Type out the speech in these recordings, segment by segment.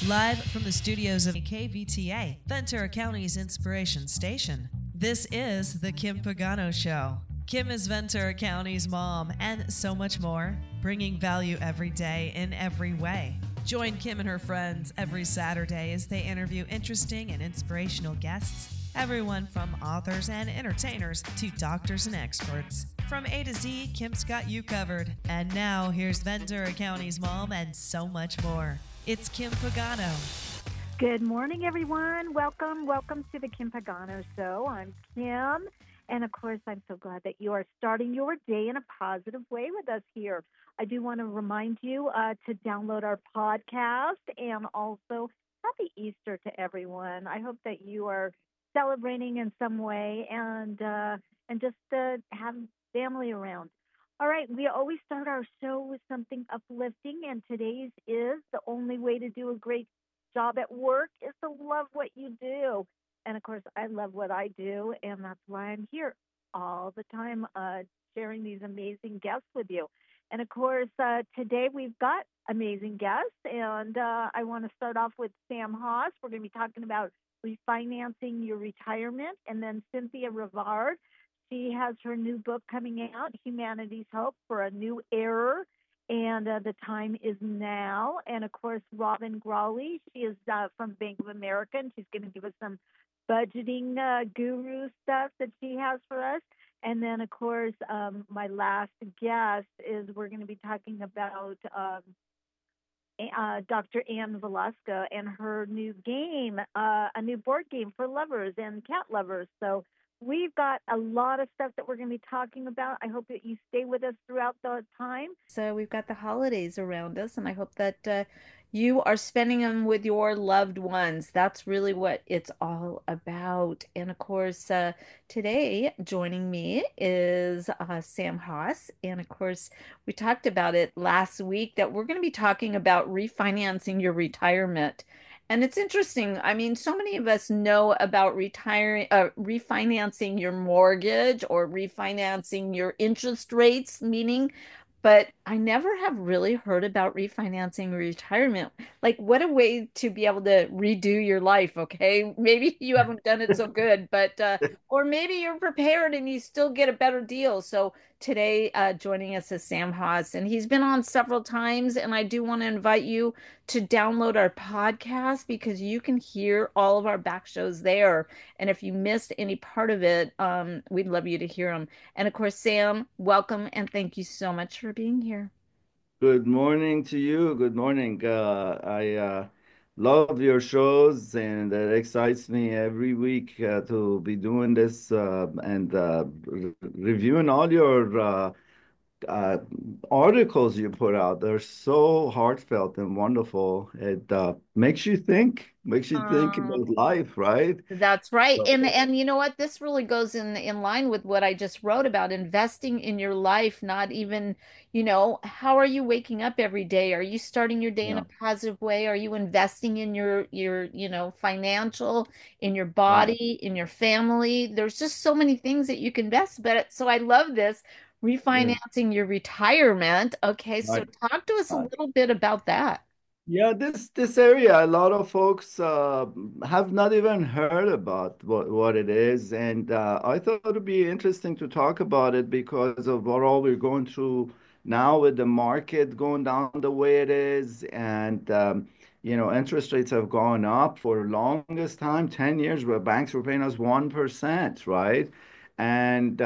Live from the studios of KVTA, Ventura County's Inspiration Station. This is The Kim Pagano Show. Kim is Ventura County's mom and so much more, bringing value every day in every way. Join Kim and her friends every Saturday as they interview interesting and inspirational guests, everyone from authors and entertainers to doctors and experts. From A to Z, Kim's got you covered. And now, here's Ventura County's mom and so much more. It's Kim Pagano. Good morning, everyone. Welcome to the Kim Pagano Show. I'm Kim, and of course, I'm so glad that you are starting your day in a positive way with us here. I do want to remind you to download our podcast, and also happy Easter to everyone. I hope that you are celebrating in some way, and just have family around. All right, we always start our show with something uplifting, and today's is the only way to do a great job at work is to love what you do. And of course, I love what I do, and that's why I'm here all the time sharing these amazing guests with you. And of course, today we've got amazing guests, and I want to start off with Sam Haas. We're going to be talking about refinancing your retirement, and then Cynthia Rivard. She has her new book coming out, Humanity's Hope for a New Era, and the time is now. And of course, Robin Grawley, she is from Bank of America, and she's going to give us some budgeting guru stuff that she has for us. And then, of course, my last guest is we're going to be talking about Dr. Ann Velasca and her new game, a new board game for lovers and cat lovers. So we've got a lot of stuff that we're going to be talking about. I hope that you stay with us throughout the time. So we've got the holidays around us, and I hope that you are spending them with your loved ones. That's really what it's all about. And of course, today joining me is Sam Haas. And of course, we talked about it last week that we're going to be talking about refinancing your retirement. And it's interesting. I mean, so many of us know about refinancing your mortgage or refinancing your interest rates, meaning, but I never have really heard about refinancing retirement. Like, what a way to be able to redo your life, okay? Maybe you haven't done it so good, but, or maybe you're prepared and you still get a better deal. So today, joining us is Sam Haas, and he's been on several times, and I do want to invite you to download our podcast because you can hear all of our back shows there. And if you missed any part of it, we'd love you to hear them. And of course, Sam, welcome and thank you so much for being here. Good morning to you. Good morning. I love your shows, and it excites me every week to be doing this and reviewing all your uh, articles you put out. They're so heartfelt and wonderful. It makes you think about life, right? That's right. So, And you know what? This really goes in line with what I just wrote about investing in your life, not even, how are you waking up every day? Are you starting your day in yeah, a positive way? Are you investing in your financial, in your right, body, in your family? There's just so many things that you can invest. But so I love this yeah, refinancing your retirement. Okay, so right. talk to us a right. little bit about that. Yeah, this area, a lot of folks have not even heard about what it is, and I thought it'd be interesting to talk about it because of what all we're going through now with the market going down the way it is, and interest rates have gone up for longest time, 10 years, where banks were paying us 1%, right? And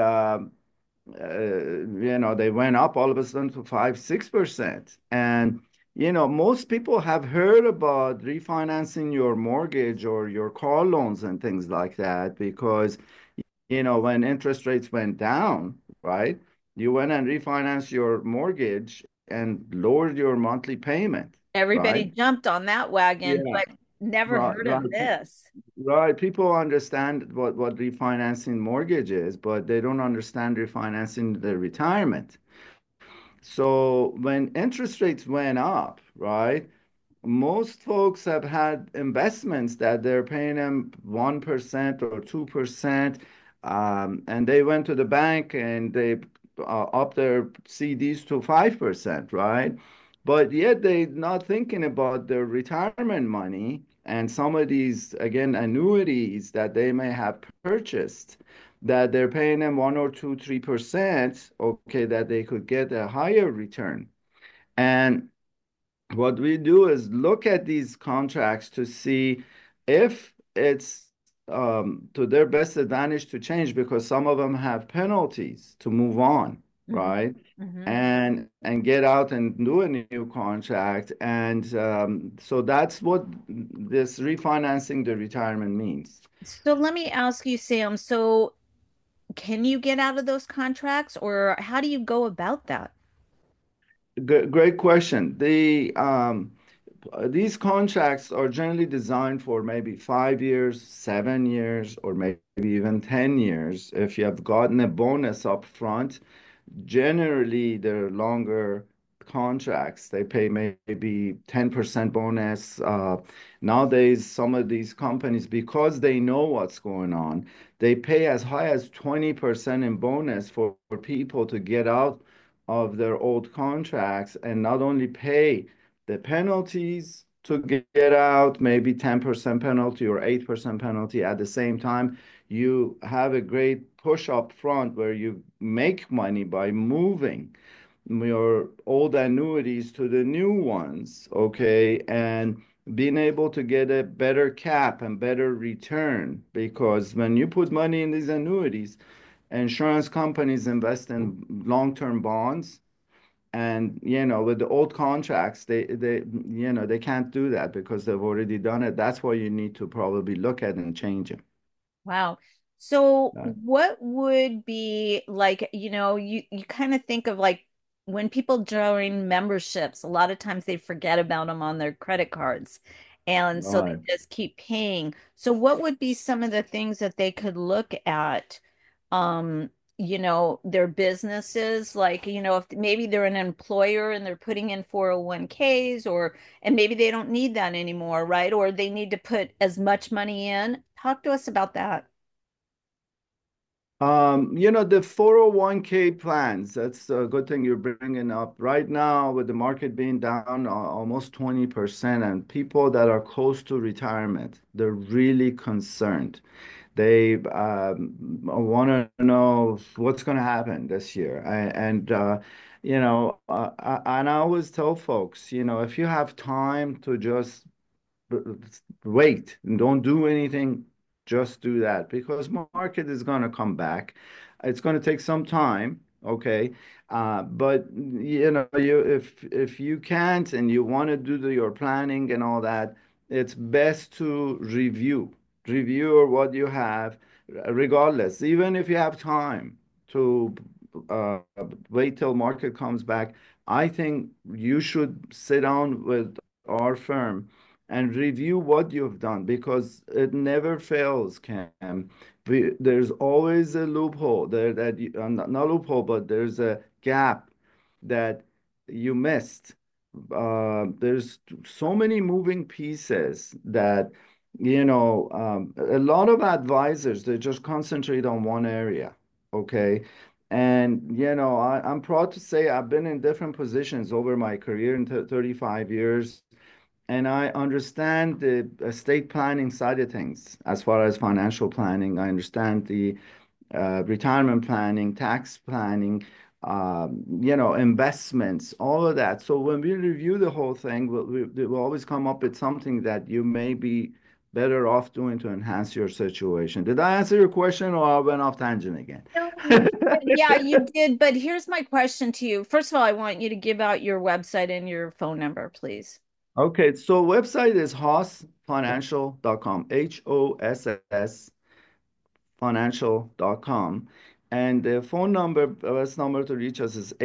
they went up all of a sudden to 5, 6%. And, most people have heard about refinancing your mortgage or your car loans and things like that because, when interest rates went down, right, you went and refinanced your mortgage and lowered your monthly payment, Everybody right? jumped on that wagon, Yeah, but never right, heard right. of this. Right. People understand what refinancing mortgage is, but they don't understand refinancing the retirement. So when interest rates went up, right, most folks have had investments that they're paying them 1% or 2%, and they went to the bank and they upped their CDs to 5%, right? but yet they're not thinking about their retirement money and some of these, again, annuities that they may have purchased, that they're paying them 1 or 2, 3%, okay, that they could get a higher return. And what we do is look at these contracts to see if it's to their best advantage to change, because some of them have penalties to move on, Hmm. right? Hmm. And get out and do a new contract. And so that's what this refinancing the retirement means. So let me ask you, Sam, so can you get out of those contracts or how do you go about that? Great question. These contracts are generally designed for maybe 5 years, 7 years, or maybe even 10 years. If you have gotten a bonus up front, generally they're longer contracts. They pay maybe 10% bonus. Nowadays, some of these companies, because they know what's going on, they pay as high as 20% in bonus for people to get out of their old contracts and not only pay the penalties to get out, maybe 10% penalty or 8% penalty at the same time. You have a great push up front where you make money by moving your old annuities to the new ones, okay? And being able to get a better cap and better return, because when you put money in these annuities, insurance companies invest in long-term bonds, and with the old contracts, they can't do that because they've already done it. That's why you need to probably look at and change it. Wow. So Right. what would be like, you kind of think of like when people join memberships, a lot of times they forget about them on their credit cards. And so they Right. just keep paying. So what would be some of the things that they could look at, um, their businesses, like, if maybe they're an employer and they're putting in 401ks and maybe they don't need that anymore, right? Or they need to put as much money in. Talk to us about that. The 401k plans, that's a good thing you're bringing up. Right now, with the market being down almost 20%, and people that are close to retirement, they're really concerned. They want to know what's going to happen this year. And I always tell folks, if you have time to just wait and don't do anything, just do that, because market is going to come back. It's going to take some time, okay? But if you can't and you want to do your planning and all that, it's best to review what you have, regardless, even if you have time to uh, wait till market comes back. I think you should sit down with our firm and review what you've done, because it never fails, Cam. There's always a loophole there that not loophole, but there's a gap that you missed. There's so many moving pieces that, a lot of advisors, they just concentrate on one area, okay? And, I'm proud to say I've been in different positions over my career in 35 years, and I understand the estate planning side of things as far as financial planning. I understand the retirement planning, tax planning, investments, all of that. So when we review the whole thing, we'll always come up with something that you may be better off doing to enhance your situation. Did I answer your question, or I went off tangent again? No, you did. Yeah, you did. But here's my question to you. First of all, I want you to give out your website and your phone number, please. Okay, so website is hossfinancial.com, HOSS financial.com. And the phone number, best number to reach us is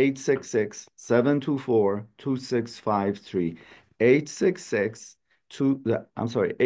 866-724-2653. 866 two, I'm sorry,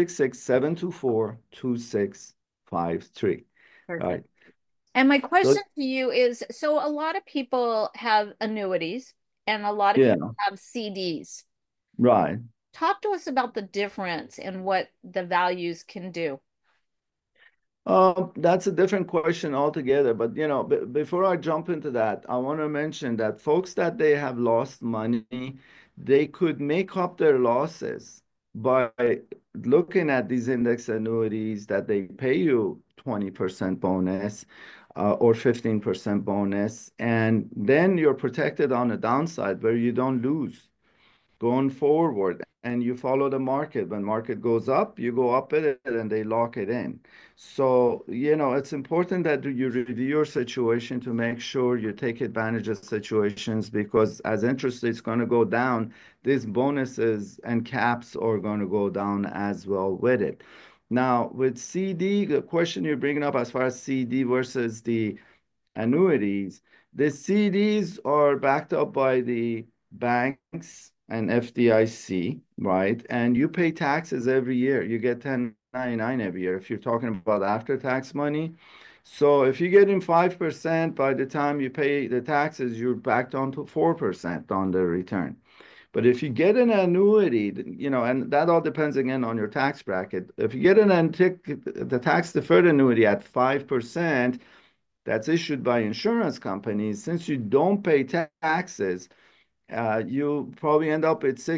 866-724-2653. Perfect. Right. And my So, question to you is, so a lot of people have annuities and a lot of yeah, people have CDs. right. Talk to us about the difference and what the values can do. That's a different question altogether. But before I jump into that, I want to mention that folks that they have lost money, they could make up their losses by looking at these index annuities that they pay you 20% bonus or 15% bonus, and then you're protected on the downside where you don't lose going forward, and you follow the market. When market goes up, you go up with it and they lock it in. So it's important that you review your situation to make sure you take advantage of situations, because as interest rates going to go down, these bonuses and caps are going to go down as well with it. Now with CD, the question you're bringing up as far as CD versus the annuities, the CDs are backed up by the banks and FDIC, right? And you pay taxes every year. You get 1099 every year if you're talking about after-tax money. So if you're getting 5%, by the time you pay the taxes, you're backed on to 4% on the return. But if you get an annuity, and that all depends again on your tax bracket. If you get the tax deferred annuity at 5%, that's issued by insurance companies, since you don't pay taxes, you probably end up at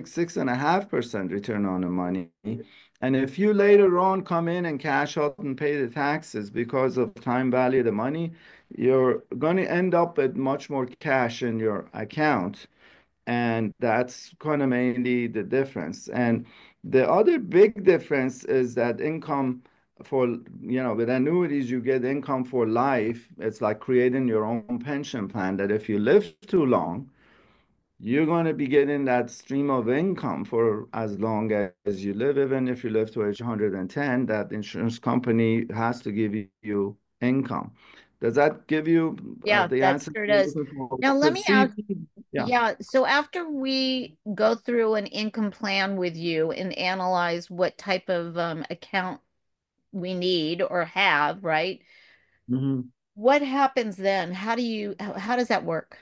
6.5% return on the money. And if you later on come in and cash out and pay the taxes because of time value of the money, you're going to end up with much more cash in your account. And that's kind of mainly the difference. And the other big difference is that income for, with annuities, you get income for life. It's like creating your own pension plan, that if you live too long, you're going to be getting that stream of income for as long as you live. Even if you live to age 110, that insurance company has to give you income. Does that give you Yeah, the that answer sure you're does. looking for? Now, let But me ask, CD, yeah. yeah, so after we go through an income plan with you and analyze what type of account we need or have, right? Mhm. What happens then? How does that work?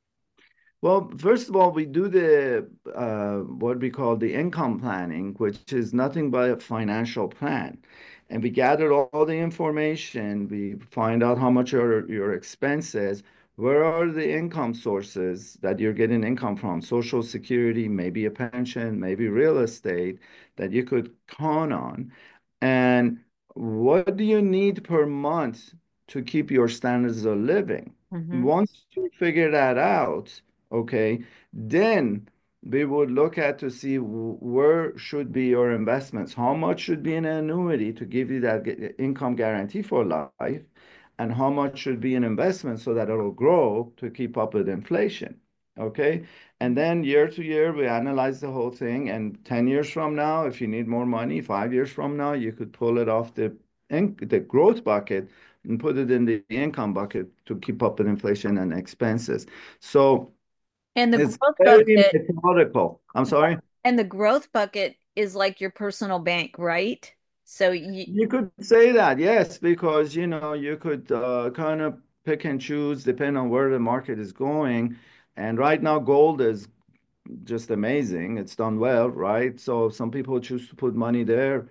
Well, first of all, we do the what we call the income planning, which is nothing but a financial plan. And we gather all the information. We find out how much are your expenses, where are the income sources that you're getting income from, Social Security, maybe a pension, maybe real estate that you could count on. And what do you need per month to keep your standards of living? Hmm. Once you figure that out, okay, then we would look at to see where should be your investments, how much should be an annuity to give you that income guarantee for life, and how much should be an investment so that it'll grow to keep up with inflation. Okay. And then year to year, we analyze the whole thing. And 10 years from now, if you need more money, 5 years from now, you could pull it off the growth bucket and put it in the income bucket to keep up with inflation and expenses. So And the it's growth very bucket, methodical. I'm sorry. and the growth bucket is like your personal bank, right? So you, You could say that, yes, because you could kind of pick and choose depending on where the market is going. And right now, gold is just amazing. It's done well, right? So some people choose to put money there,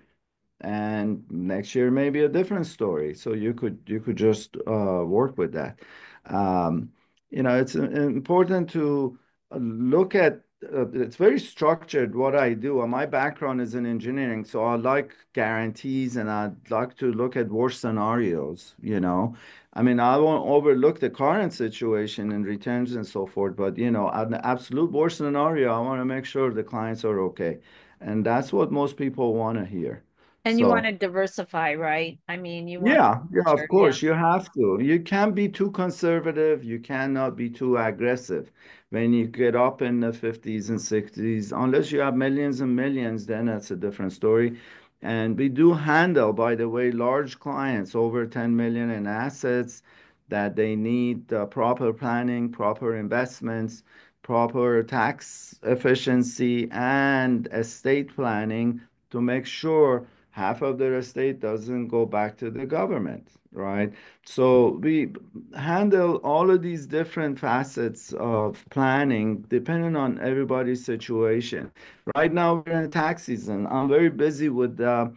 and next year may be a different story. So you could just work with that. Um, it's important to look at. It's very structured what I do. My background is in engineering, so I like guarantees, and I'd like to look at worst scenarios. I mean, I won't overlook the current situation and returns and so forth, but an absolute worst scenario, I want to make sure the clients are okay, and that's what most people want to hear. and you want So, to diversify, right? I mean, you want yeah, yeah, to, of yeah. course, you have to. You can't be too conservative. You cannot be too aggressive. When you get up in the 50s and 60s, unless you have millions and millions, then that's a different story. And we do handle, by the way, large clients over 10 million in assets that they need proper planning, proper investments, proper tax efficiency, and estate planning to make sure half of their estate doesn't go back to the government, right? So we handle all of these different facets of planning depending on everybody's situation. Right now, we're in tax season. I'm very busy with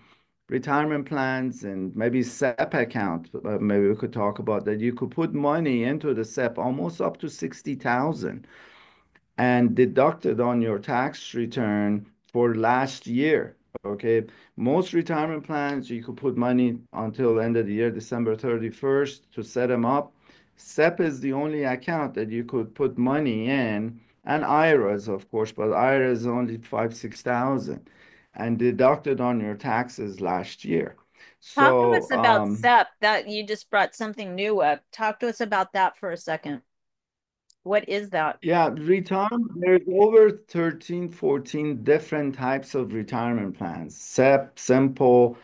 retirement plans and maybe SEP account. Maybe we could talk about that. You could put money into the SEP almost up to 60,000 and deducted on your tax return for last year. Okay, most retirement plans you could put money until the end of the year, December 31st, to set them up. SEP is the only account that you could put money in, and IRAs, of course, but IRA is only 6,000 and deducted on your taxes last year. Talk to So, us about SEP. That you just brought something new up. Talk to us about that for a second. What is that? yeah, retirement, there's over 13, 14 different types of retirement plans. SEP, simple,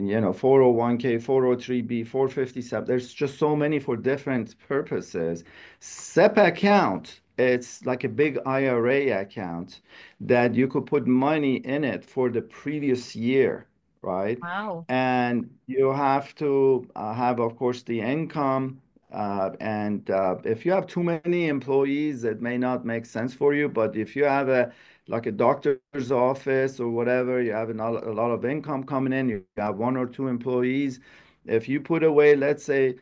401k, 403b, 457. There's just so many for different purposes. SEP account, it's like a big IRA account that you could put money in it for the previous year, right? Wow. And you have to have, of course, the income. And if you have too many employees, it may not make sense for you. But if you have like a doctor's office or whatever, you have a lot of income coming in, you have one or two employees. If you put away, let's say,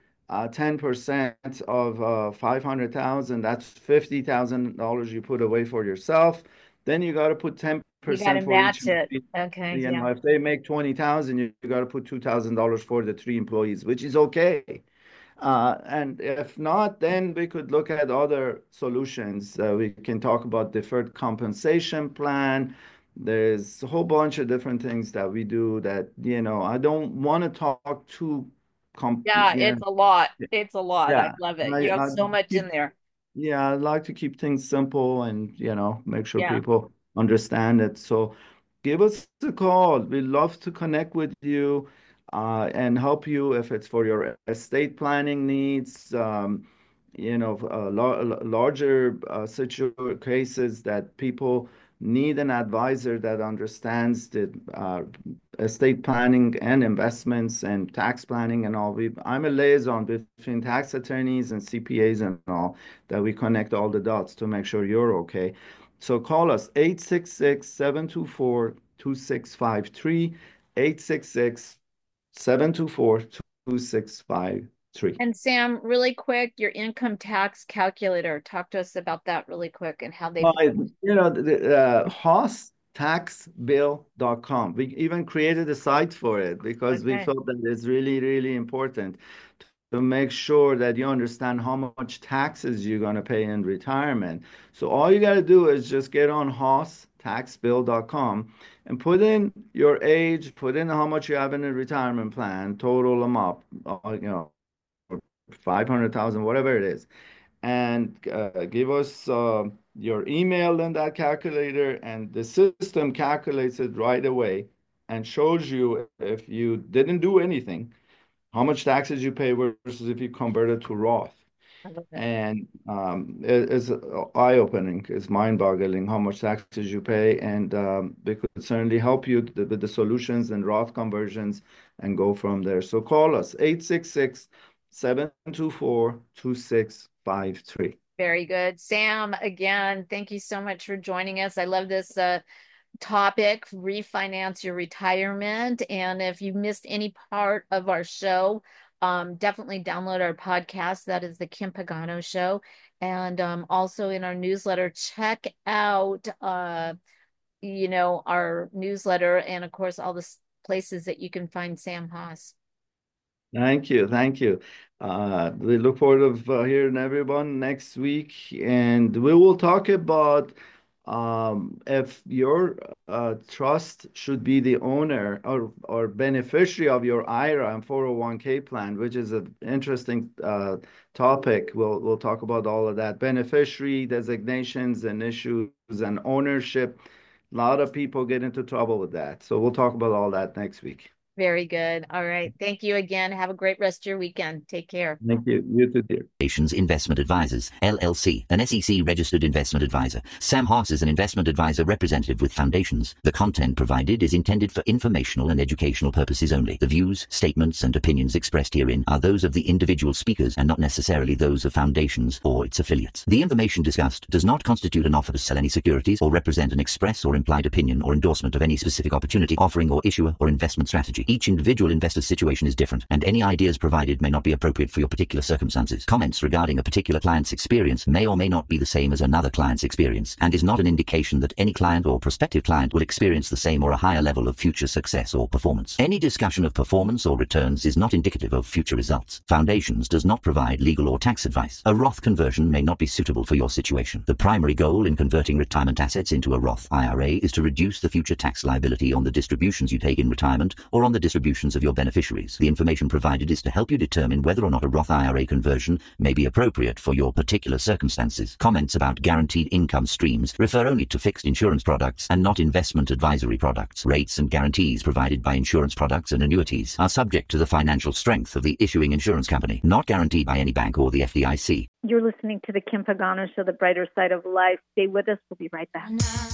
10% of 500,000, that's $50,000 you put away for yourself. Then you got to put 10% You got to for each match it. employee. Okay, yeah. If they make 20,000, you got to put $2,000 for the three employees, which is okay. And if not, then we could look at other solutions. We can talk about deferred compensation plan. There's a whole bunch of different things that we do that, I don't want to talk too Yeah, it's a lot. It's a lot. I yeah. love it. You have I so much in keep there. yeah, I like to keep things simple and, make sure Yeah. people understand it. So give us a call. We love to connect with you and help you if it's for your estate planning needs, larger cases that people need an advisor that understands the estate planning and investments and tax planning and all. I'm a liaison between tax attorneys and CPAs and all, that we connect all the dots to make sure you're okay. So call us 866-724-2653, 866-724-2653. And Sam, really quick, your income tax calculator. Talk to us about that really quick and how they HOStaxbill.com. We even created a site for it because we felt that it's really, really important to make sure that you understand how much taxes you're going to pay in retirement. So all you got to do is just get on HOStaxbill.com and put in your age, put in how much you have in a retirement plan, total them up, 500,000, whatever it is, and give us your email in that calculator, and the system calculates it right away and shows you, if you didn't do anything, how much taxes you pay versus if you convert it to Roth. And it's eye-opening, it's mind-boggling how much taxes you pay, and we could certainly help you with the solutions and Roth conversions and go from there. So call us, 866-724-2653. Very good. Sam, again, thank you so much for joining us. I love this topic, refinance your retirement. And if you missed any part of our show, definitely download our podcast. That is the Kim Pagano Show. And also in our newsletter, check out, our newsletter and, of course, all the places that you can find Sam Haas. Thank you. Thank you. We look forward to hearing everyone next week. And we will talk about if your trust should be the owner or beneficiary of your IRA and 401k plan, which is an interesting topic. We'll talk about all of that. Beneficiary designations and issues and ownership. A lot of people get into trouble with that. So we'll talk about all that next week. Very good. All right. Thank you again. Have a great rest of your weekend. Take care. Thank you. You too, dear. Investment Advisors, LLC, an SEC-registered investment advisor. Sam Haas is an investment advisor representative with Foundations. The content provided is intended for informational and educational purposes only. The views, statements, and opinions expressed herein are those of the individual speakers and not necessarily those of Foundations or its affiliates. The information discussed does not constitute an offer to sell any securities or represent an express or implied opinion or endorsement of any specific opportunity, offering, or issuer or investment strategy. Each individual investor's situation is different, and any ideas provided may not be appropriate for your particular circumstances. Comments regarding a particular client's experience may or may not be the same as another client's experience, and is not an indication that any client or prospective client will experience the same or a higher level of future success or performance. Any discussion of performance or returns is not indicative of future results. Foundations does not provide legal or tax advice. A Roth conversion may not be suitable for your situation. The primary goal in converting retirement assets into a Roth IRA is to reduce the future tax liability on the distributions you take in retirement or on the distributions of your beneficiaries. The information provided is to help you determine whether or not a Roth IRA conversion may be appropriate for your particular circumstances. Comments about guaranteed income streams refer only to fixed insurance products and not investment advisory products. Rates and guarantees provided by insurance products and annuities are subject to the financial strength of the issuing insurance company, not guaranteed by any bank or the FDIC. You're listening to the Kim Pagano Show, The Brighter Side of Life. Stay with us. We'll be right back.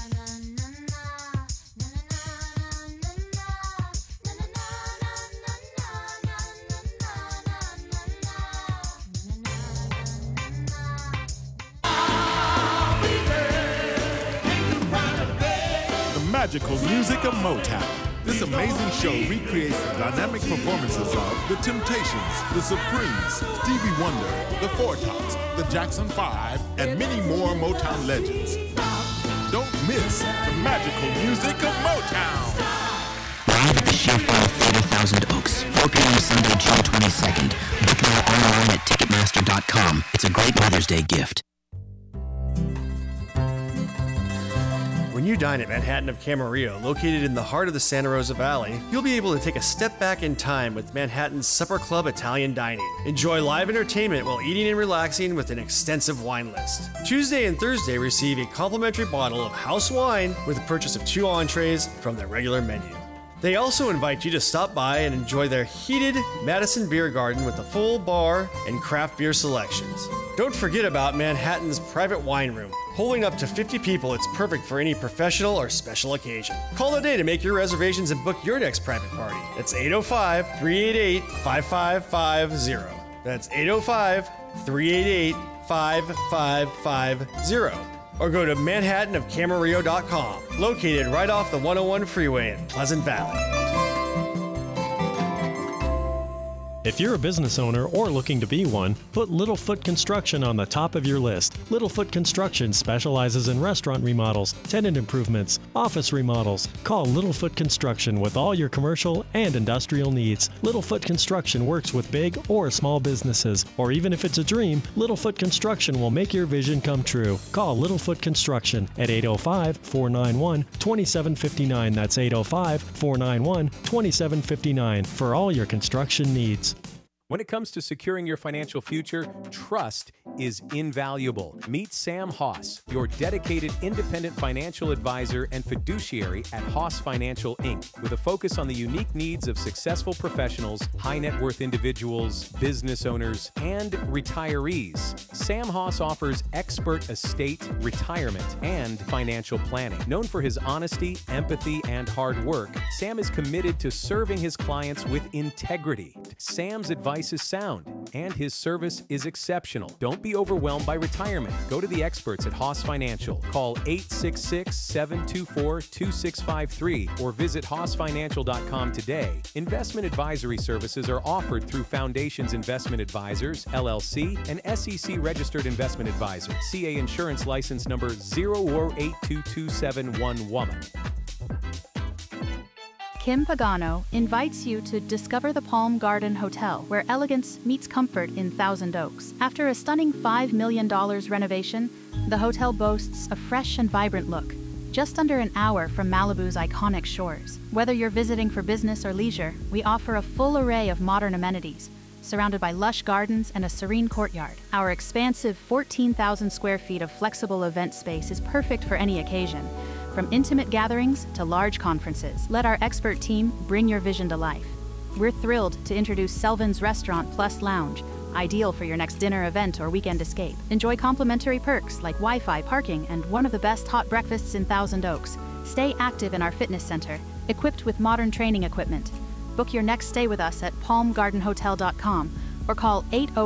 Magical music of Motown. This amazing show recreates the dynamic performances of The Temptations, The Supremes, Stevie Wonder, The Four Tops, The Jackson 5, and many more Motown legends. Don't miss the magical music of Motown. Live at the Sheffield Theatre, Thousand Oaks, 4 p.m. Sunday, June 22nd. Book now online at Ticketmaster.com. It's a great Mother's Day gift. When you dine at Manhattan of Camarillo, located in the heart of the Santa Rosa Valley, you'll be able to take a step back in time with Manhattan's Supper Club Italian Dining. Enjoy live entertainment while eating and relaxing with an extensive wine list. Tuesday and Thursday receive a complimentary bottle of house wine with the purchase of 2 entrees from their regular menu. They also invite you to stop by and enjoy their heated Madison Beer Garden with a full bar and craft beer selections. Don't forget about Manhattan's private wine room. Holding up to 50 people, it's perfect for any professional or special occasion. Call today to make your reservations and book your next private party. It's 805-388-5550. That's 805-388-5550. Or go to manhattanofcamarillo.com, located right off the 101 freeway in Pleasant Valley. If you're a business owner or looking to be one, put Littlefoot Construction on the top of your list. Littlefoot Construction specializes in restaurant remodels, tenant improvements, office remodels. Call Littlefoot Construction with all your commercial and industrial needs. Littlefoot Construction works with big or small businesses, or even if it's a dream, Littlefoot Construction will make your vision come true. Call Littlefoot Construction at 805-491-2759. That's 805-491-2759 for all your construction needs. When it comes to securing your financial future, trust is invaluable. Meet Sam Haas, your dedicated independent financial advisor and fiduciary at Haas Financial Inc., with a focus on the unique needs of successful professionals, high net worth individuals, business owners, and retirees. Sam Haas offers expert estate, retirement, and financial planning. Known for his honesty, empathy, and hard work, Sam is committed to serving his clients with integrity. Sam's advice is sound, and his service is exceptional. Don't be overwhelmed by retirement. Go to the experts at Haas Financial. Call 866-724-2653 or visit HaasFinancial.com today. Investment advisory services are offered through Foundations Investment Advisors, LLC, an SEC-registered investment advisor. CA Insurance License Number 0482271 Woman. Kim Pagano invites you to discover the Palm Garden Hotel, where elegance meets comfort in Thousand Oaks. After a stunning $5 million renovation, the hotel boasts a fresh and vibrant look, just under an hour from Malibu's iconic shores. Whether you're visiting for business or leisure, we offer a full array of modern amenities, surrounded by lush gardens and a serene courtyard. Our expansive 14,000 square feet of flexible event space is perfect for any occasion, from intimate gatherings to large conferences. Let our expert team bring your vision to life. We're thrilled to introduce Selvin's Restaurant Plus Lounge, ideal for your next dinner event or weekend escape. Enjoy complimentary perks like Wi-Fi, parking, and one of the best hot breakfasts in Thousand Oaks. Stay active in our fitness center, equipped with modern training equipment. Book your next stay with us at palmgardenhotel.com or call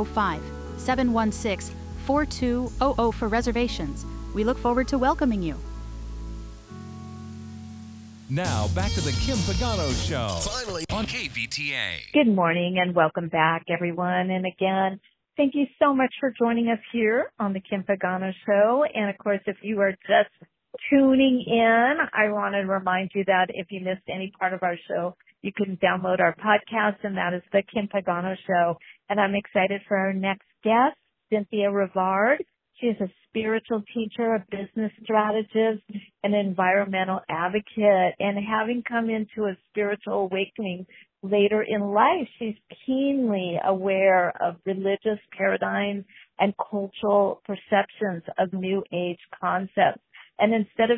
805-716-4200 for reservations. We look forward to welcoming you. Now, back to the Kim Pagano Show. Finally on KVTA. Good morning and welcome back, everyone. And again, thank you so much for joining us here on the Kim Pagano Show. And of course, if you are just tuning in, I want to remind you that if you missed any part of our show, you can download our podcast, and that is the Kim Pagano Show. And I'm excited for our next guest, Cynthia Rivard. She is a spiritual teacher, a business strategist, an environmental advocate, and having come into a spiritual awakening later in life, she's keenly aware of religious paradigms and cultural perceptions of New Age concepts. And instead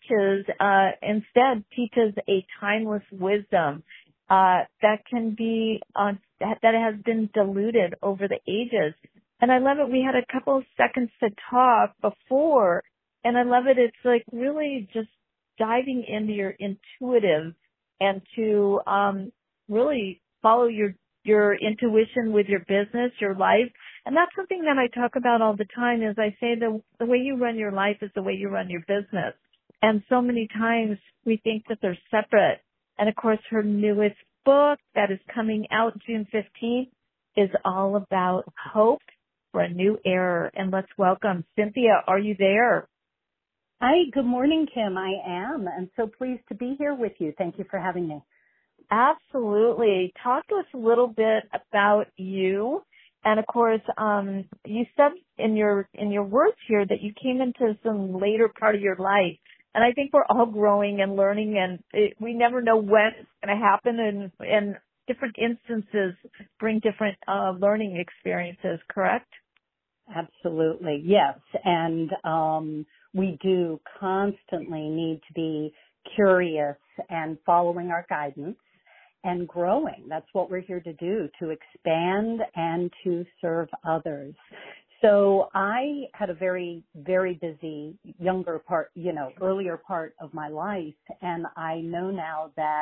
teaches a timeless wisdom that can be that has been diluted over the ages. And I love it. We had a couple of seconds to talk before, and I love it. It's like really just diving into your intuitive and to really follow your intuition with your business, your life. And that's something that I talk about all the time is I say the way you run your life is the way you run your business. And so many times we think that they're separate. And of course, her newest book that is coming out June 15th is all about hope for a new era. And let's welcome Cynthia. Are you there? Hi, good morning, Kim. I am, and so pleased to be here with you. Thank you for having me. Absolutely. Talk to us a little bit about you. And of course, you said in your words here that you came into some later part of your life. And I think we're all growing and learning, and we never know when it's going to happen, and different instances bring different learning experiences, correct? Absolutely, yes. And we do constantly need to be curious and following our guidance and growing. That's what we're here to do, to expand and to serve others. So I had a very, very busy earlier part of my life, and I know now that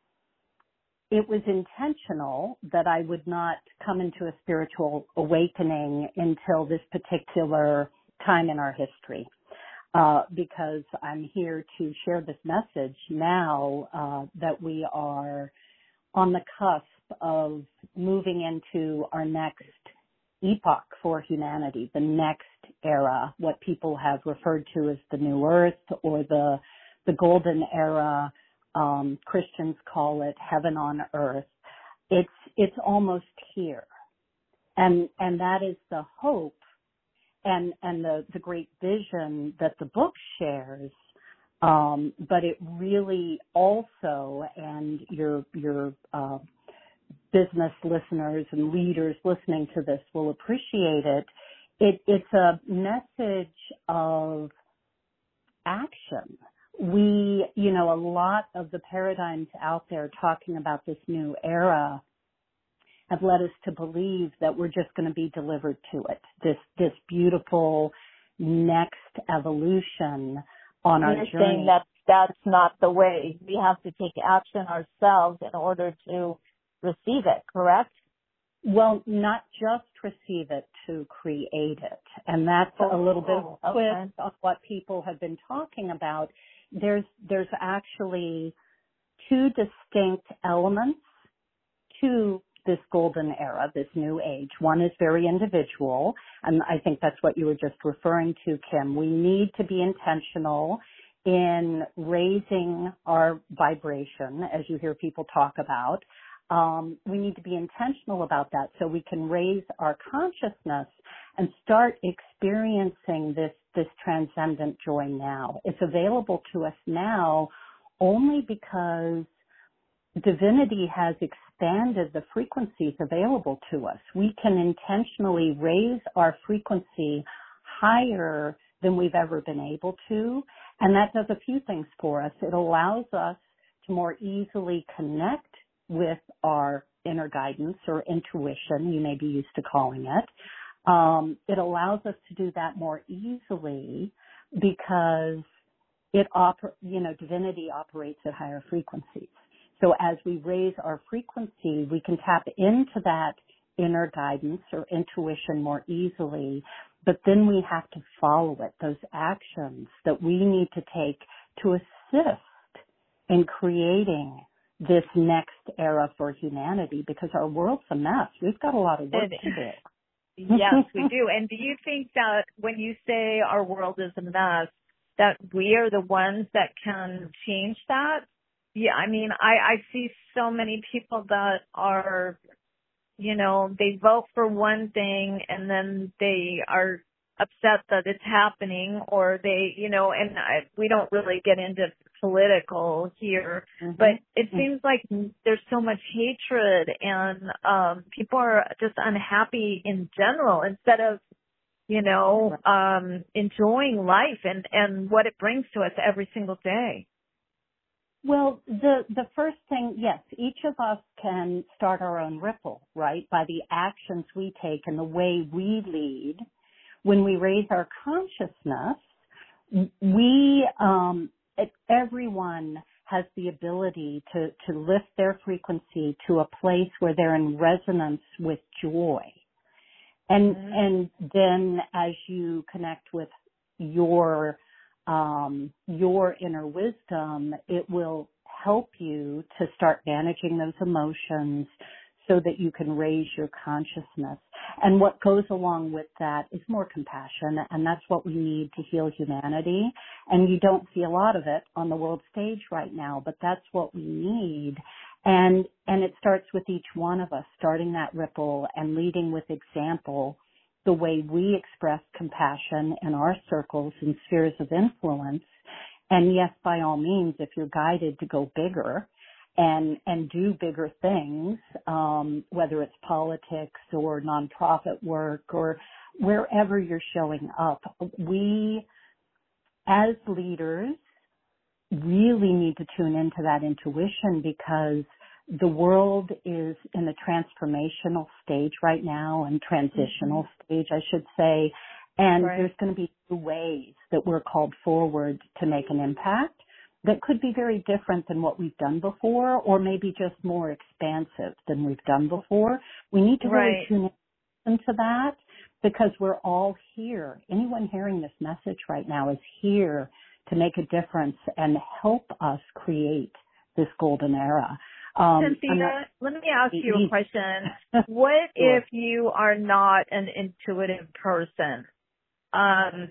it was intentional that I would not come into a spiritual awakening until this particular time in our history, because I'm here to share this message now that we are on the cusp of moving into our next epoch for humanity, the next era, what people have referred to as the New Earth or the Golden Era. Christians call it heaven on earth. It's almost here. And that is the hope and the great vision that the book shares. But it really also, and your business listeners and leaders listening to this will appreciate it. It's a message of action. A lot of the paradigms out there talking about this new era have led us to believe that we're just going to be delivered to it. This beautiful next evolution on our journey. You're saying that's not the way. We have to take action ourselves in order to receive it, correct? Well, not just receive it, to create it. And that's a little bit of a twist on what people have been talking about. There's actually two distinct elements to this golden era, this new age. One is very individual, and I think that's what you were just referring to, Kim. We need to be intentional in raising our vibration, as you hear people talk about. We need to be intentional about that so we can raise our consciousness and start experiencing this transcendent joy now. It's available to us now only because divinity has expanded the frequencies available to us. We can intentionally raise our frequency higher than we've ever been able to, and that does a few things for us. It allows us to more easily connect with our inner guidance or intuition, you may be used to calling it. It allows us to do that more easily because divinity operates at higher frequencies. So as we raise our frequency, we can tap into that inner guidance or intuition more easily, but then we have to follow it, those actions that we need to take to assist in creating this next era for humanity, because our world's a mess. We've got a lot of work to do. Yes, we do. And do you think that when you say our world is a mess, that we are the ones that can change that? Yeah, I mean, I see so many people that are, they vote for one thing and then they are upset that it's happening, or they, we don't really get into political here, but it seems like there's so much hatred and people are just unhappy in general instead of, enjoying life and what it brings to us every single day. Well, the first thing, yes, each of us can start our own ripple, right? By the actions we take and the way we lead. When we raise our consciousness, everyone has the ability to lift their frequency to a place where they're in resonance with joy. And then as you connect with your inner wisdom, it will help you to start managing those emotions so that you can raise your consciousness. And what goes along with that is more compassion, and that's what we need to heal humanity. And you don't see a lot of it on the world stage right now, but that's what we need. And it starts with each one of us starting that ripple and leading with example, the way we express compassion in our circles and spheres of influence. And yes, by all means, if you're guided to go bigger and do bigger things, whether it's politics or nonprofit work or wherever you're showing up, we as leaders really need to tune into that intuition, because the world is in a transformational stage right now, and transitional stage, I should say, and there's going to be two ways that we're called forward to make an impact that could be very different than what we've done before, or maybe just more expansive than we've done before. We need to really tune into that, because we're all here. Anyone hearing this message right now is here to make a difference and help us create this golden era. Cynthia, let me ask you a question. What if you are not an intuitive person? Or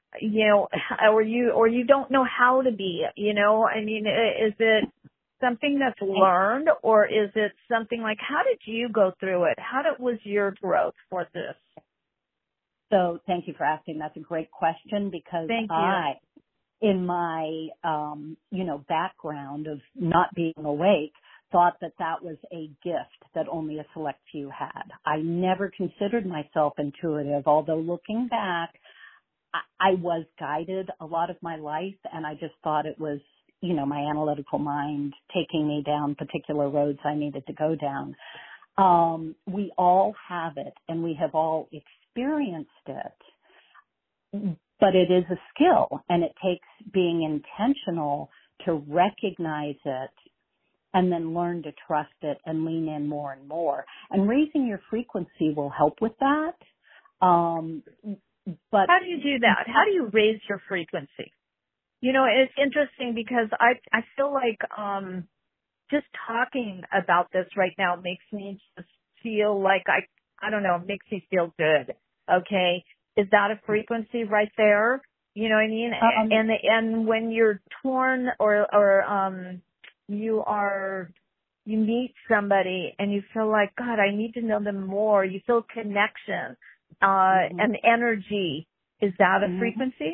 you don't know how to be, I mean, is it something that's learned, or is it something like, how did you go through it? Was your growth for this? So thank you for asking. That's a great question, because I, in my, background of not being awake, thought that was a gift that only a select few had. I never considered myself intuitive, although looking back, I was guided a lot of my life, and I just thought it was, my analytical mind taking me down particular roads I needed to go down. We all have it, and we have all experienced it, but it is a skill, and it takes being intentional to recognize it and then learn to trust it and lean in more and more. And raising your frequency will help with that. But how do you do that? How do you raise your frequency? It's interesting, because I feel like just talking about this right now makes me just feel like I don't know, makes me feel good. Okay. Is that a frequency right there? You know what I mean? And when you're torn or you meet somebody and you feel like, God, I need to know them more. You feel connection, and energy. Is that a frequency?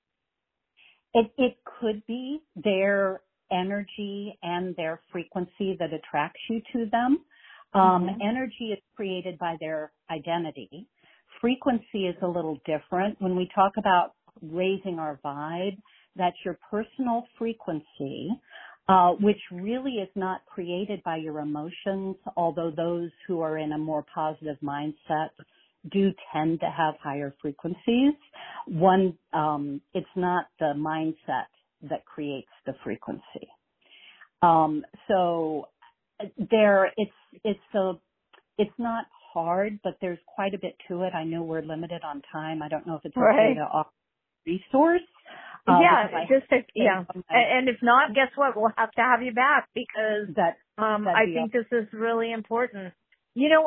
It could be their energy and their frequency that attracts you to them. Energy is created by their identity. Frequency is a little different. When we talk about raising our vibe, that's your personal frequency, which really is not created by your emotions, although those who are in a more positive mindset do tend to have higher frequencies. It's not the mindset that creates the frequency. So it's not hard, but there's quite a bit to it. I know we're limited on time. I don't know if it's okay to offer a resource. And if not, guess what? We'll have to have you back because I think this is really important. You know,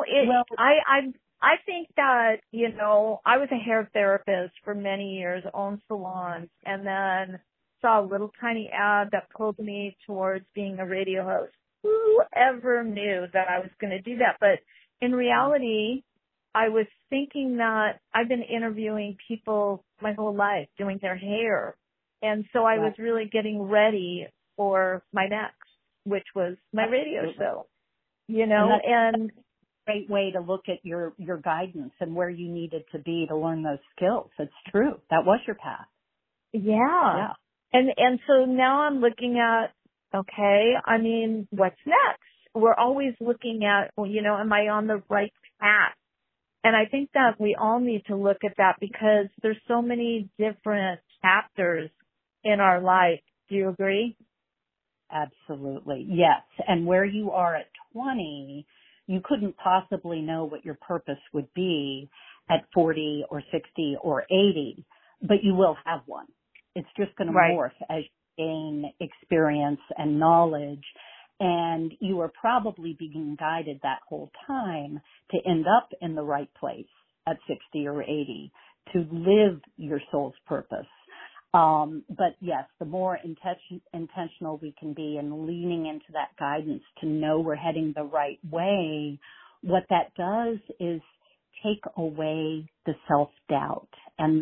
I think that, you know, I was a hair therapist for many years, owned salons, and then saw a little tiny ad that pulled me towards being a radio host. Who ever knew that I was going to do that? But in reality, I was thinking that I've been interviewing people my whole life, doing their hair. And so I was really getting ready for my next, which was my radio show, you know, and great way to look at your guidance and where you needed to be to learn those skills. It's true. That was your path. Yeah. And so now I'm looking at, okay, I mean, what's next? We're always looking at, well, you know, am I on the right path? And I think that we all need to look at that because there's so many different chapters in our life. Do you agree? Absolutely. Yes. And where you are at 20, you couldn't possibly know what your purpose would be at 40 or 60 or 80, but you will have one. It's just going to morph as you gain experience and knowledge. And you are probably being guided that whole time to end up in the right place at 60 or 80 to live your soul's purpose. But yes, the more intentional we can be in leaning into that guidance to know we're heading the right way, what that does is take away the self-doubt and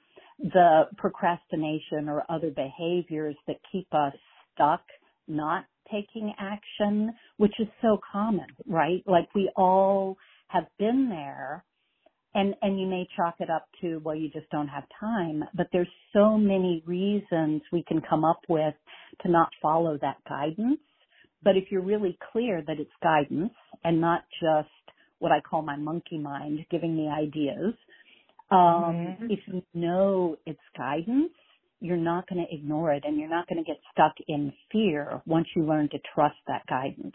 the procrastination or other behaviors that keep us stuck, not taking action, which is so common, right? Like we all have been there. And you may chalk it up to, well, you just don't have time, but there's so many reasons we can come up with to not follow that guidance. But if you're really clear that it's guidance and not just what I call my monkey mind giving me ideas, if you know it's guidance, you're not going to ignore it and you're not going to get stuck in fear once you learn to trust that guidance.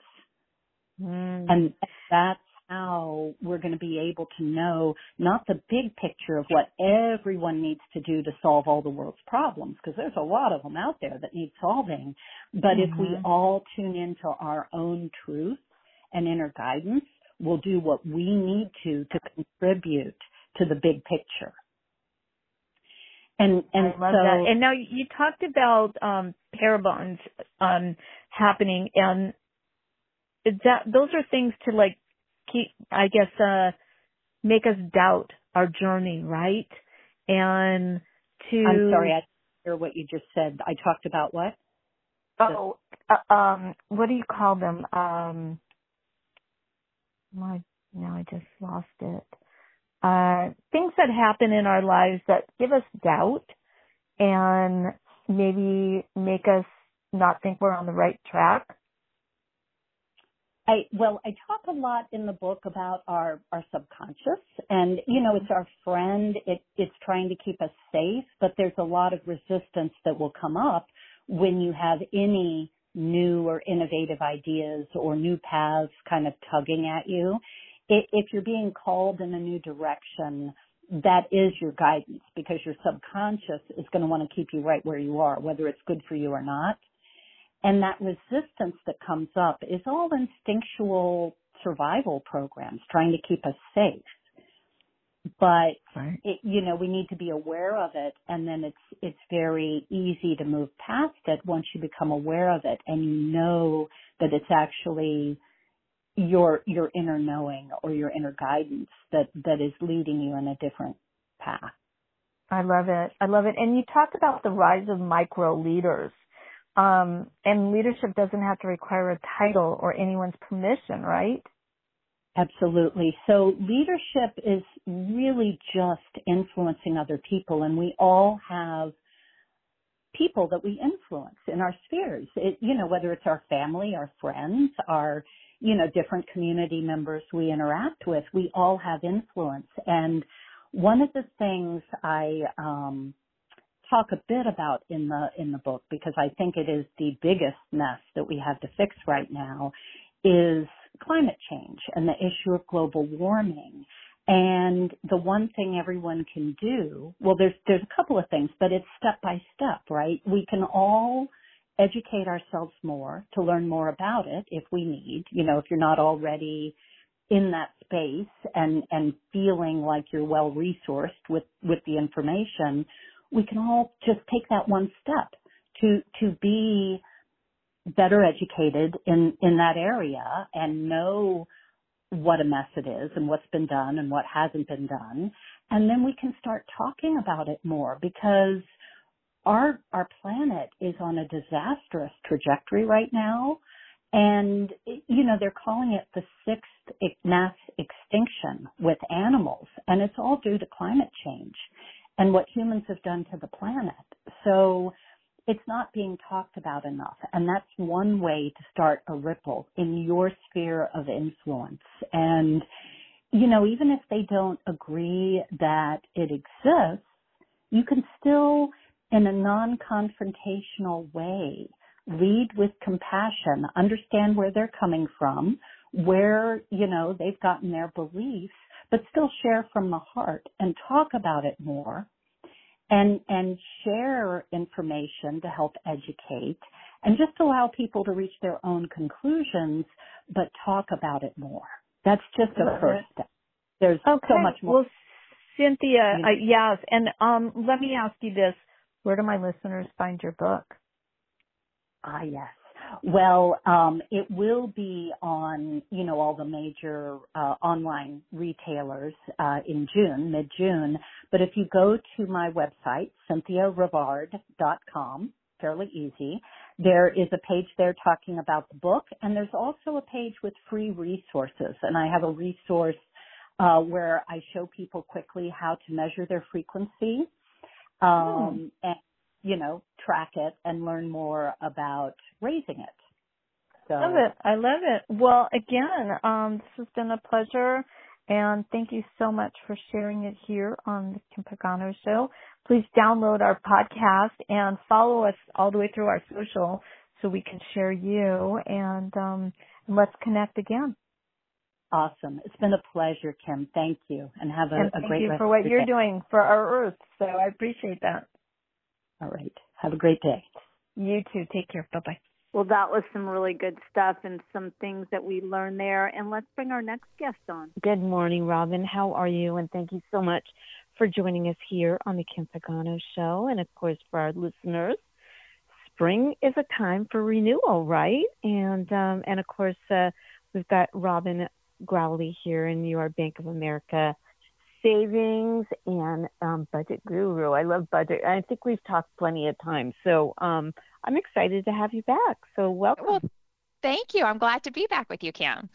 And that's how we're going to be able to know not the big picture of what everyone needs to do to solve all the world's problems, because there's a lot of them out there that need solving. But if we all tune into our own truth and inner guidance, we'll do what we need to contribute to the big picture. And I love that. And now you talked about pair bonds happening, and those are things to like keep, I guess, make us doubt our journey, right? And to I'm sorry, I didn't hear what you just said. I talked about what? What do you call them? Now I just lost it. Things that happen in our lives that give us doubt and maybe make us not think we're on the right track. I talk a lot in the book about our subconscious, and, you know, it's our friend. It's trying to keep us safe, but there's a lot of resistance that will come up when you have any new or innovative ideas or new paths kind of tugging at you. If you're being called in a new direction, that is your guidance, because your subconscious is going to want to keep you right where you are, whether it's good for you or not. And that resistance that comes up is all instinctual survival programs trying to keep us safe. But, we need to be aware of it, and then it's very easy to move past it once you become aware of it and you know that it's actually your inner knowing or your inner guidance that is leading you in a different path. I love it. And you talk about the rise of micro leaders. And leadership doesn't have to require a title or anyone's permission, right? Absolutely. So leadership is really just influencing other people, and we all have people that we influence in our spheres. Whether it's our family, our friends, our, different community members we interact with, we all have influence. And one of the things I talk a bit about in the book, because I think it is the biggest mess that we have to fix right now, is climate change and the issue of global warming. And the one thing everyone can do, well, there's a couple of things, but it's step by step, right? We can all educate ourselves more to learn more about it if we need, if you're not already in that space and feeling like you're well resourced with the information, we can all just take that one step to be better educated in that area and know what a mess it is and what's been done and what hasn't been done. And then we can start talking about it more, because our planet is on a disastrous trajectory right now. And, they're calling it the sixth mass extinction with animals. And it's all due to climate change and what humans have done to the planet. So it's not being talked about enough. And that's one way to start a ripple in your sphere of influence. And, even if they don't agree that it exists, you can still, in a non-confrontational way, lead with compassion, understand where they're coming from, where, they've gotten their beliefs, but still share from the heart and talk about it more and share information to help educate and just allow people to reach their own conclusions, but talk about it more. That's just a first step. There's so much more. Well, Cynthia, yes. And let me ask you this. Where do my listeners find your book? Yes. Well, it will be on, all the major online retailers in mid-June. But if you go to my website, CynthiaRivard.com, fairly easy, there is a page there talking about the book, and there's also a page with free resources. And I have a resource where I show people quickly how to measure their frequency and track it and learn more about raising it. So, I love it. Well, again, this has been a pleasure, and thank you so much for sharing it here on the Kim Pagano Show. Please download our podcast and follow us all the way through our social so we can share you, and let's connect again. Awesome. It's been a pleasure, Kim. Thank you, and have a great rest of the day. Thank you for what you're doing for our Earth, so I appreciate that. All right. Have a great day. You too. Take care. Bye-bye. Well, that was some really good stuff and some things that we learned there. And let's bring our next guest on. Good morning, Robin. How are you? And thank you so much for joining us here on the Kim Pagano Show. And, of course, for our listeners, spring is a time for renewal, right? And of course, we've got Robin Growley here in your Bank of America savings and budget guru. I love budget. I think we've talked plenty of times. So I'm excited to have you back. So welcome. Well, thank you. I'm glad to be back with you, Kim.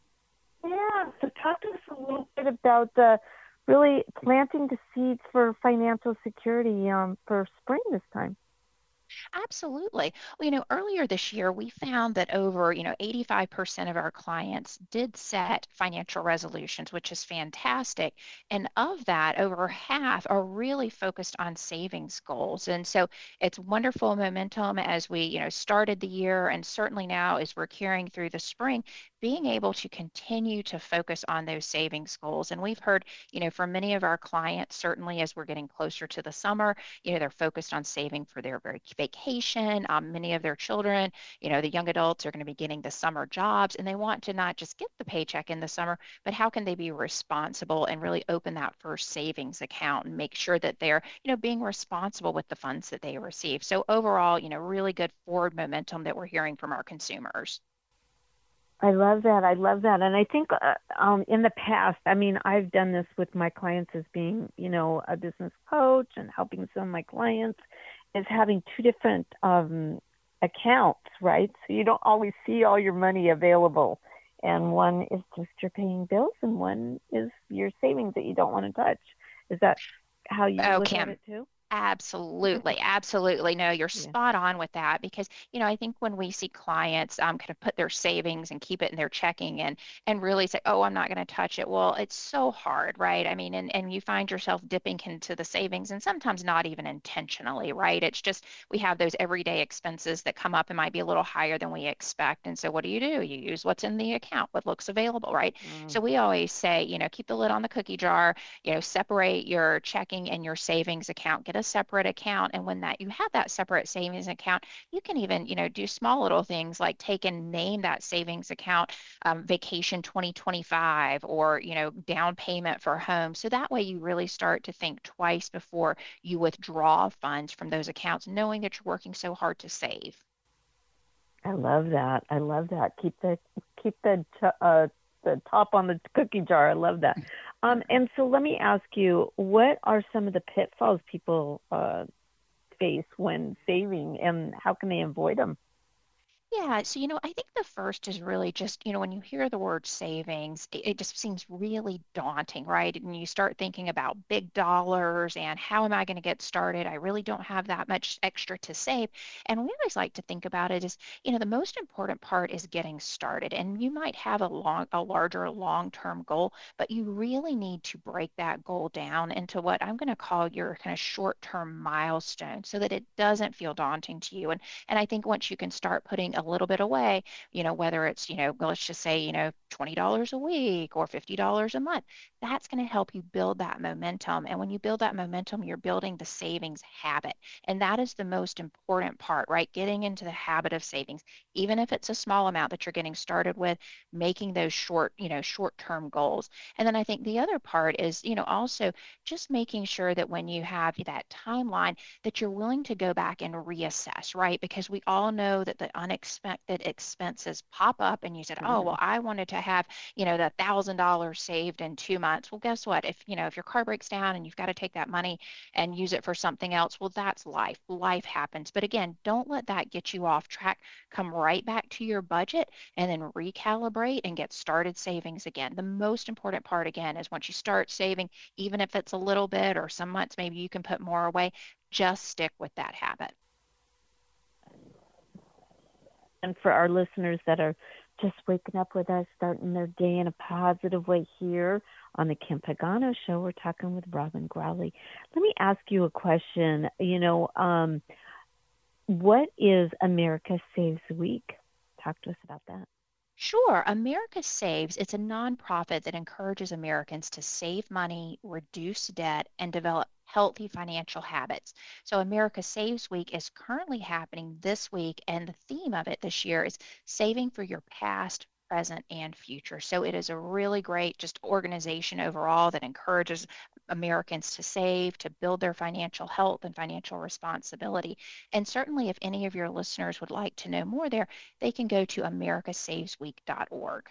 Yeah. So talk to us a little bit about really planting the seeds for financial security for spring this time. Absolutely. Well, earlier this year, we found that over, 85% of our clients did set financial resolutions, which is fantastic. And of that, over half are really focused on savings goals. And so it's wonderful momentum as we, started the year, and certainly now as we're carrying through the spring, being able to continue to focus on those savings goals. And we've heard, from many of our clients, certainly as we're getting closer to the summer, they're focused on saving for their vacation. Many of their children, the young adults are going to be getting the summer jobs, and they want to not just get the paycheck in the summer, but how can they be responsible and really open that first savings account and make sure that they're, being responsible with the funds that they receive. So overall, really good forward momentum that we're hearing from our consumers. I love that. And I think in the past, I've done this with my clients as being, a business coach and helping some of my clients, is having two different accounts, right? So you don't always see all your money available. And one is just you're paying bills, and one is your savings that you don't want to touch. Is that how you look Kim, at it too? Absolutely, absolutely. No, you're Yeah. spot on with that because, I think when we see clients kind of put their savings and keep it in their checking and really say, oh, I'm not going to touch it. Well, it's so hard, right? I mean, and you find yourself dipping into the savings and sometimes not even intentionally, right? It's just we have those everyday expenses that come up and might be a little higher than we expect. And so what do? You use what's in the account, what looks available, right? So we always say, keep the lid on the cookie jar, separate your checking and your savings account, get a separate account. And when that you have that separate savings account, you can even, do small little things like take and name that savings account Vacation 2025 or, down payment for home. So that way you really start to think twice before you withdraw funds from those accounts, knowing that you're working so hard to save. I love that. I love that. Keep the top on the cookie jar. I love that. And so let me ask you, what are some of the pitfalls people face when saving, and how can they avoid them? Yeah, so I think the first is really just, when you hear the word savings, it just seems really daunting, right? And you start thinking about big dollars and how am I going to get started? I really don't have that much extra to save. And we always like to think about it as, the most important part is getting started. And you might have a larger long-term goal, but you really need to break that goal down into what I'm going to call your kind of short-term milestone so that it doesn't feel daunting to you. And I think once you can start putting a little bit away, whether it's, let's just say, $20 a week or $50 a month, that's going to help you build that momentum. And when you build that momentum, you're building the savings habit. And that is the most important part, right? Getting into the habit of savings, even if it's a small amount that you're getting started with, making those short-term goals. And then I think the other part is, also just making sure that when you have that timeline, that you're willing to go back and reassess, right? Because we all know that the unexpected expenses pop up and you said, oh, well, I wanted to have, the $1,000 saved in 2 months. Well, guess what? If your car breaks down and you've got to take that money and use it for something else, well, that's life. Life happens. But again, don't let that get you off track. Come right back to your budget and then recalibrate and get started savings again. The most important part, again, is once you start saving, even if it's a little bit or some months, maybe you can put more away, just stick with that habit. And for our listeners that are just waking up with us, starting their day in a positive way here on the Kim Pagano Show, we're talking with Robin Growley. Let me ask you a question. What is America Saves Week? Talk to us about that. Sure. America Saves, it's a nonprofit that encourages Americans to save money, reduce debt, and develop healthy financial habits. So America Saves Week is currently happening this week, and the theme of it this year is saving for your past, present, and future. So it is a really great just organization overall that encourages Americans to save, to build their financial health and financial responsibility. And certainly if any of your listeners would like to know more there, they can go to americasavesweek.org.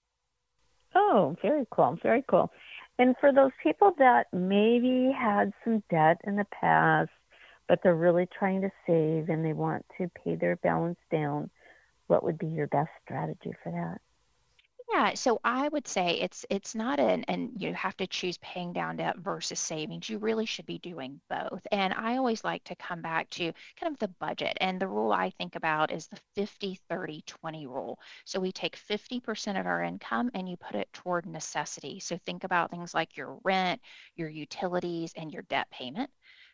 Oh, very cool. Very cool. And for those people that maybe had some debt in the past, but they're really trying to save and they want to pay their balance down, what would be your best strategy for that? Yeah, so I would say it's not and you have to choose paying down debt versus savings. You really should be doing both. And I always like to come back to kind of the budget. And the rule I think about is the 50-30-20 rule. So we take 50% of our income and you put it toward necessity. So think about things like your rent, your utilities, and your debt payment.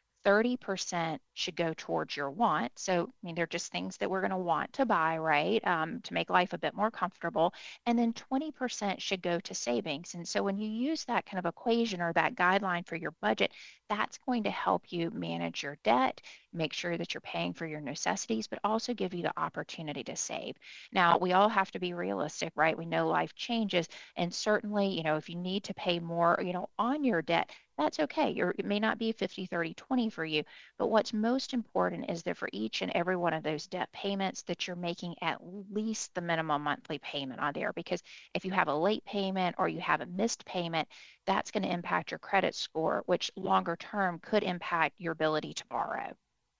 30% should go towards your want. So, I mean, they're just things that we're going to want to buy, right? To make life a bit more comfortable. And then 20% should go to savings. And so when you use that kind of equation or that guideline for your budget, that's going to help you manage your debt, make sure that you're paying for your necessities, but also give you the opportunity to save. Now, we all have to be realistic, right? We know life changes. And certainly, if you need to pay more, on your debt, that's okay. It may not be 50-30-20 for you, but what's most important is that for each and every one of those debt payments that you're making at least the minimum monthly payment on there. Because if you have a late payment or you have a missed payment, that's going to impact your credit score, which longer term could impact your ability to borrow.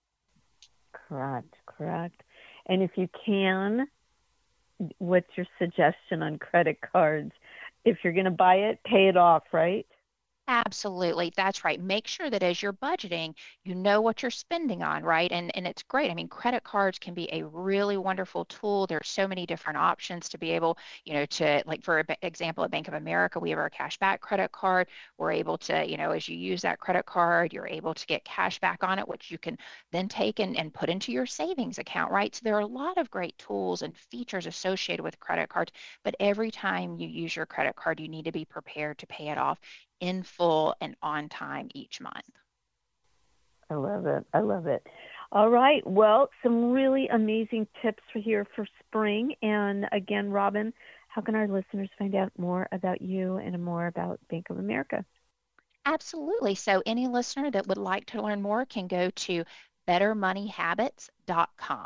Correct. And if you can, what's your suggestion on credit cards? If you're going to buy it, pay it off, right? Absolutely. That's right. Make sure that as you're budgeting, you know what you're spending on, right? And it's great. I mean, credit cards can be a really wonderful tool. There's so many different options to be able, to like for example, at Bank of America, we have our cash back credit card. We're able to, as you use that credit card, you're able to get cash back on it, which you can then take and put into your savings account, right? So there are a lot of great tools and features associated with credit cards, but every time you use your credit card, you need to be prepared to pay it off in full and on time each month. I love it. I love it. All right. Well, some really amazing tips for here for spring. And again, Robin, how can our listeners find out more about you and more about Bank of America? Absolutely. So any listener that would like to learn more can go to bettermoneyhabits.com.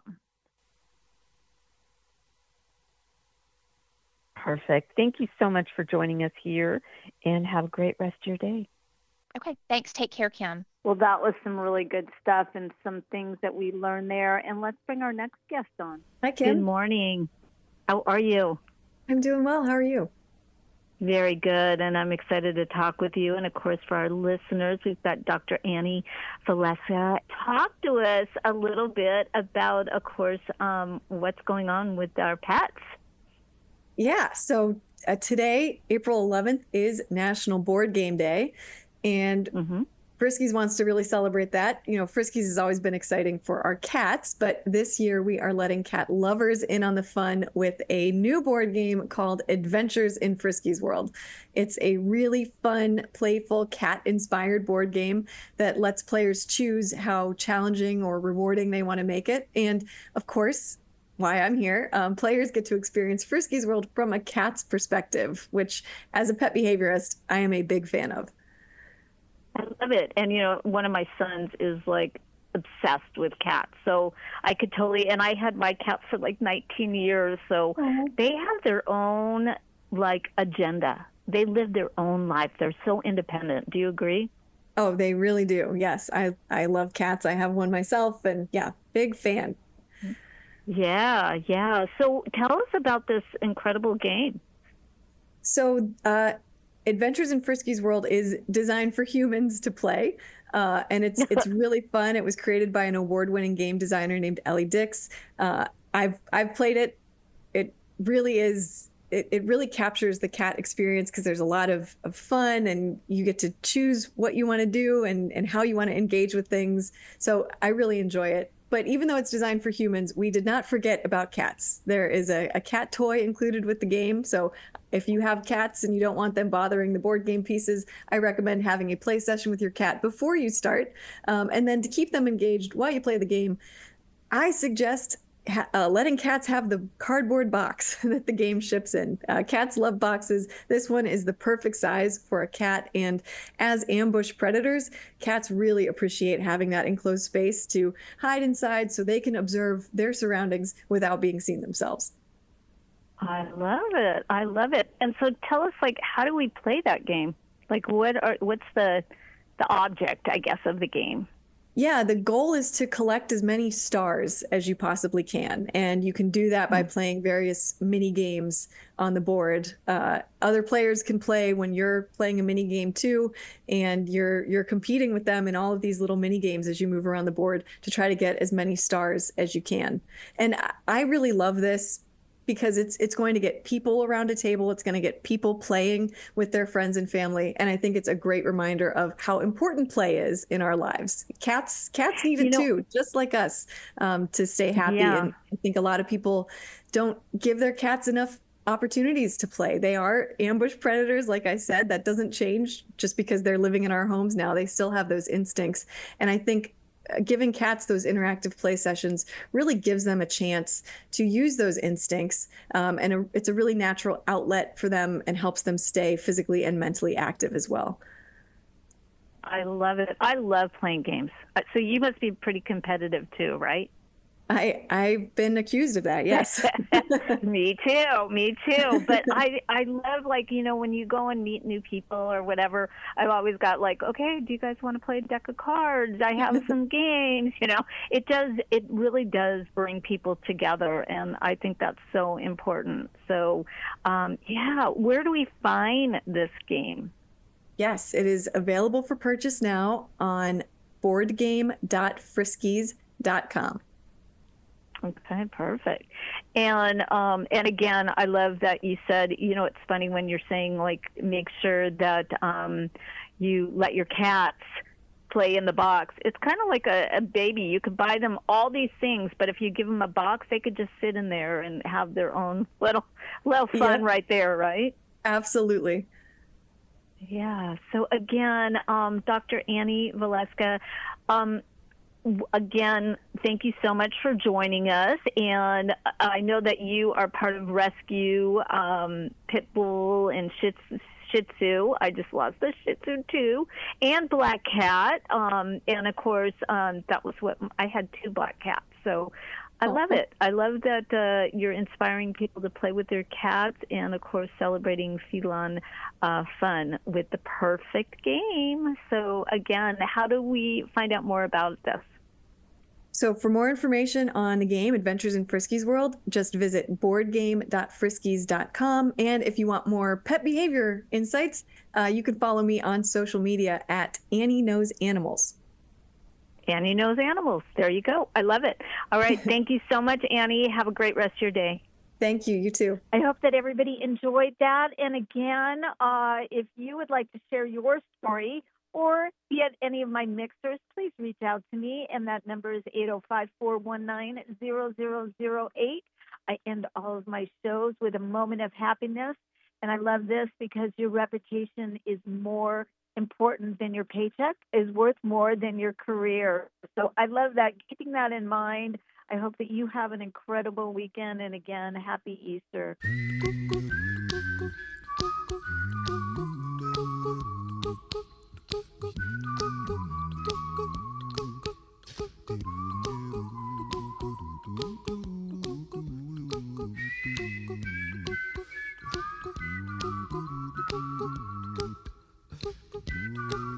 Perfect. Thank you so much for joining us here, and have a great rest of your day. Okay. Thanks. Take care, Kim. Well, that was some really good stuff and some things that we learned there. And let's bring our next guest on. Hi, Kim. Good morning. How are you? I'm doing well. How are you? Very good, and I'm excited to talk with you. And, of course, for our listeners, we've got Dr. Annie Valeska. Talk to us a little bit about, of course, what's going on with our pets. Yeah, so today, April 11th, is National Board Game Day, and Friskies wants to really celebrate that. You know, Friskies has always been exciting for our cats, but this year we are letting cat lovers in on the fun with a new board game called Adventures in Friskies World. It's a really fun, playful, cat-inspired board game that lets players choose how challenging or rewarding they want to make it. And, of course, why I'm here, players get to experience Friskies World from a cat's perspective, which, as a pet behaviorist, I am a big fan of. I love it. And, one of my sons is like obsessed with cats. So I could totally, and I had my cat for like 19 years. So they have their own like agenda. They live their own life. They're so independent. Do you agree? Oh, they really do. Yes. I love cats. I have one myself, and yeah, big fan. Yeah, yeah. So tell us about this incredible game. So Adventures in Friskies World is designed for humans to play, and it's really fun. It was created by an award-winning game designer named Ellie Dix. I've played it. It really is. It really captures the cat experience because there's a lot of fun, and you get to choose what you want to do and how you want to engage with things. So I really enjoy it. But even though it's designed for humans, we did not forget about cats. There is a cat toy included with the game. So if you have cats and you don't want them bothering the board game pieces, I recommend having a play session with your cat before you start. And then to keep them engaged while you play the game, I suggest letting cats have the cardboard box that the game ships in. Cats love boxes. This one is the perfect size for a cat. And as ambush predators, cats really appreciate having that enclosed space to hide inside so they can observe their surroundings without being seen themselves. I love it. I love it. And so tell us, like, how do we play that game? Like, what's the object, I guess, of the game? Yeah, the goal is to collect as many stars as you possibly can. And you can do that by playing various mini games on the board. Other players can play when you're playing a mini game too, and you're competing with them in all of these little mini games as you move around the board to try to get as many stars as you can. And I really love this because it's going to get people around a table. It's going to get people playing with their friends and family. And I think it's a great reminder of how important play is in our lives. Cats need it too, just like us, to stay happy. Yeah. And I think a lot of people don't give their cats enough opportunities to play. They are ambush predators, like I said. That doesn't change just because they're living in our homes now. They still have those instincts. And I think giving cats those interactive play sessions really gives them a chance to use those instincts. It's a really natural outlet for them and helps them stay physically and mentally active as well. I love it. I love playing games. So you must be pretty competitive too, right? I've been accused of that, yes. Me too. But I love, like, when you go and meet new people or whatever, I've always got like, okay, do you guys want to play a deck of cards? I have some games, It really does bring people together, and I think that's so important. So, where do we find this game? Yes, it is available for purchase now on boardgame.friskies.com. Okay, perfect. And again, I love that you said, it's funny when you're saying, like, make sure that you let your cats play in the box. It's kind of like a baby. You could buy them all these things, but if you give them a box, they could just sit in there and have their own little fun right there, right? Absolutely. Yeah. So again, Dr. Annie Valeska, again, thank you so much for joining us. And I know that you are part of Rescue Pitbull and Shih Tzu. I just lost the Shih Tzu too, and Black Cat. And of course, that was what I had, 2 black cats. So I love it. I love that you're inspiring people to play with their cats, and of course, celebrating feline fun with the perfect game. So again, how do we find out more about this? So for more information on the game, Adventures in Friskies World, just visit boardgame.friskies.com. And if you want more pet behavior insights, you can follow me on social media at Annie Knows Animals. Annie Knows Animals. There you go. I love it. All right. Thank you so much, Annie. Have a great rest of your day. Thank you. You too. I hope that everybody enjoyed that. And again, if you would like to share your story or be at any of my mixers, please reach out to me. And that number is 805-419-0008. I end all of my shows with a moment of happiness. And I love this because your reputation is more important than your paycheck, is worth more than your career. So I love that. Keeping that in mind, I hope that you have an incredible weekend. And again, happy Easter. Thank you.